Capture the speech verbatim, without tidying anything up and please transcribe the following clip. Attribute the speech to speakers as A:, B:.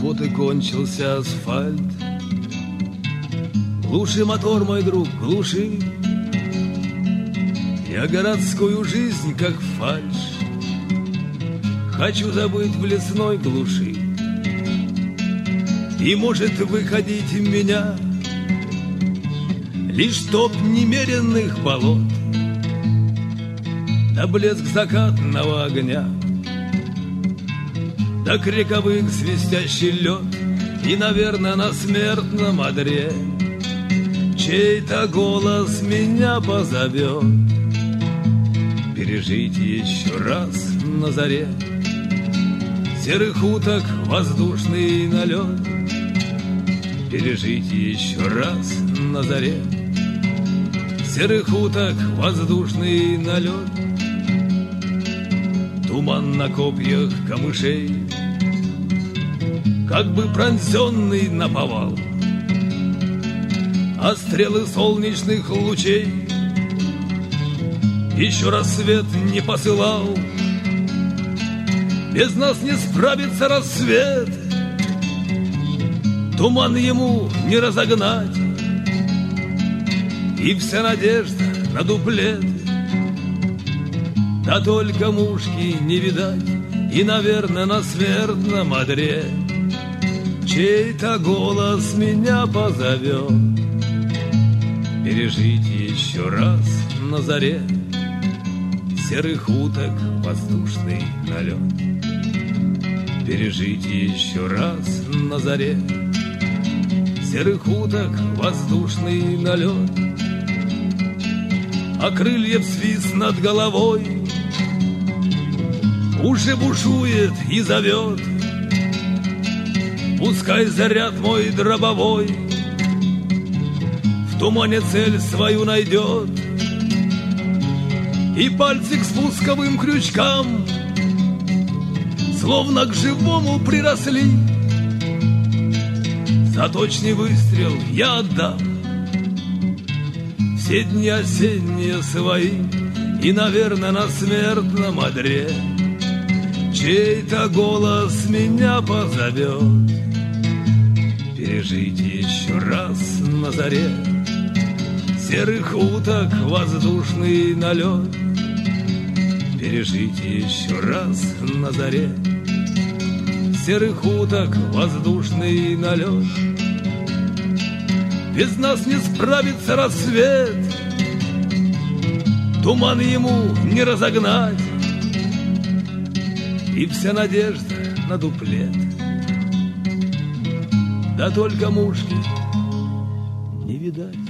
A: вот и кончился асфальт. Глуши мотор, мой друг, глуши. Я городскую жизнь, как фальшь, хочу забыть в лесной глуши. И может выходить в меня лишь топ немеренных болот, да блеск закатного огня, да криковых свистящий лед. И, наверное, на смертном одре чей-то голос меня позовет пережить еще раз на заре серых уток воздушный налет. Пережить еще раз на заре серых уток воздушный налет. Туман на копьях камышей, как бы пронзенный наповал, а стрелы солнечных лучей еще рассвет не посылал. Без нас не справится рассвет, туман ему не разогнать, и вся надежда на дуплет, да только мушки не видать. И, наверное, на смертном одре чей-то голос меня позовет пережить еще раз на заре серых уток воздушный налет. Пережить еще раз на заре серых уток воздушный налет. А крыльев свист над головой уже бушует и зовет. Пускай заряд мой дробовой в тумане цель свою найдет, и пальцы к спусковым крючкам словно к живому приросли. За точный выстрел я отдам все дни осенние свои, и, наверное, на смертном одре чей-то голос меня позовет пережить еще раз на заре серых уток воздушный налет. Пережить еще раз на заре серых уток воздушный налет. Без нас не справится рассвет, туман ему не разогнать, и вся надежда на дуплет, да только мушки не видать.